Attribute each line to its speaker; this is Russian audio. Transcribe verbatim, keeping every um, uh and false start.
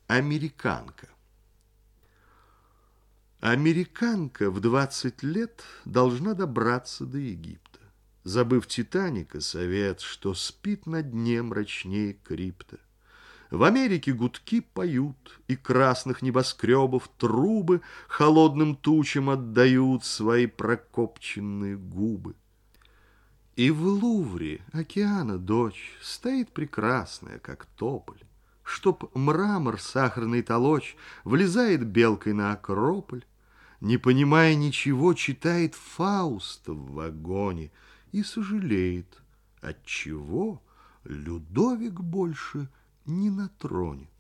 Speaker 1: Американка. Американка в двадцать лет должна добраться до Египта, забыв Титаника совет, что спит на дне мрачнее крипта. В Америке гудки поют, и красных небоскребов трубы холодным тучам отдают свои прокопченные губы. И в Лувре океана дочь стоит прекрасная, как тополь. Чтоб мрамор сахарный толочь, влезает белкой на Акрополь. Не понимая ничего, читает Фауста в вагоне и сожалеет, отчего Людовик больше не на троне.